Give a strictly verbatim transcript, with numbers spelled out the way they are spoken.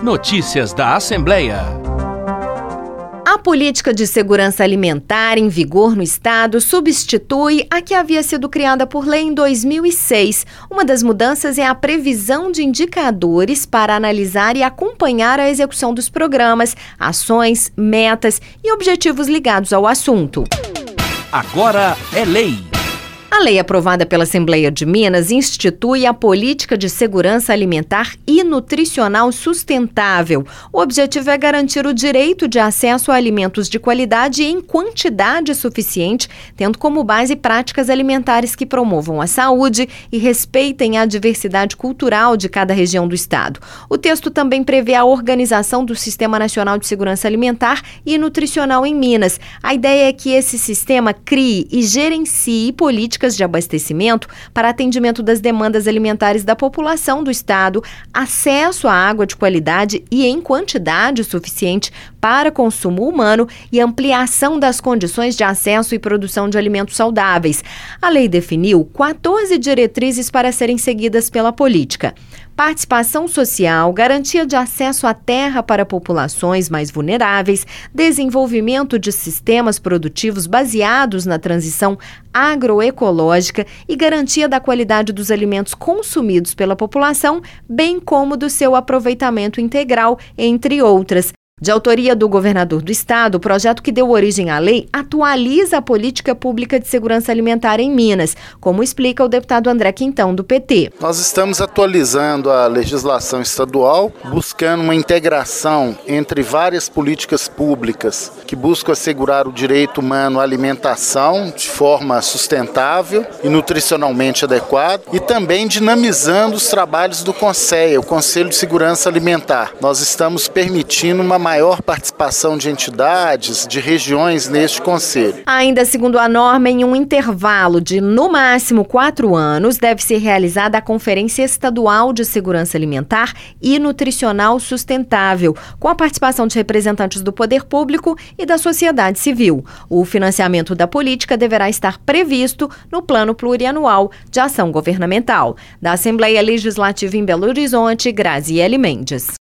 Notícias da Assembleia. A política de segurança alimentar em vigor no Estado substitui a que havia sido criada por lei em dois mil e seis. Uma das mudanças é a previsão de indicadores para analisar e acompanhar a execução dos programas, ações, metas e objetivos ligados ao assunto. Agora é lei. A lei aprovada pela Assembleia de Minas institui a Política de Segurança Alimentar e Nutricional Sustentável. O objetivo é garantir o direito de acesso a alimentos de qualidade e em quantidade suficiente, tendo como base práticas alimentares que promovam a saúde e respeitem a diversidade cultural de cada região do Estado. O texto também prevê a organização do Sistema Nacional de Segurança Alimentar e Nutricional em Minas. A ideia é que esse sistema crie e gerencie políticas de abastecimento para atendimento das demandas alimentares da população do Estado, acesso à água de qualidade e em quantidade suficiente para consumo humano e ampliação das condições de acesso e produção de alimentos saudáveis. A lei definiu quatorze diretrizes para serem seguidas pela política: participação social, garantia de acesso à terra para populações mais vulneráveis, desenvolvimento de sistemas produtivos baseados na transição agroecológica e garantia da qualidade dos alimentos consumidos pela população, bem como do seu aproveitamento integral, entre outras. De autoria do governador do estado, o projeto que deu origem à lei atualiza a política pública de segurança alimentar em Minas, como explica o deputado André Quintão, do P T. Nós estamos atualizando a legislação estadual, buscando uma integração entre várias políticas públicas que buscam assegurar o direito humano à alimentação de forma sustentável e nutricionalmente adequada, e também dinamizando os trabalhos do CONSEA, o Conselho de Segurança Alimentar. Nós estamos permitindo uma maior participação de entidades, de regiões neste conselho. Ainda segundo a norma, em um intervalo de, no máximo, quatro anos, deve ser realizada a Conferência Estadual de Segurança Alimentar e Nutricional Sustentável, com a participação de representantes do poder público e da sociedade civil. O financiamento da política deverá estar previsto no Plano Plurianual de Ação Governamental. Da Assembleia Legislativa em Belo Horizonte, Graziele Mendes.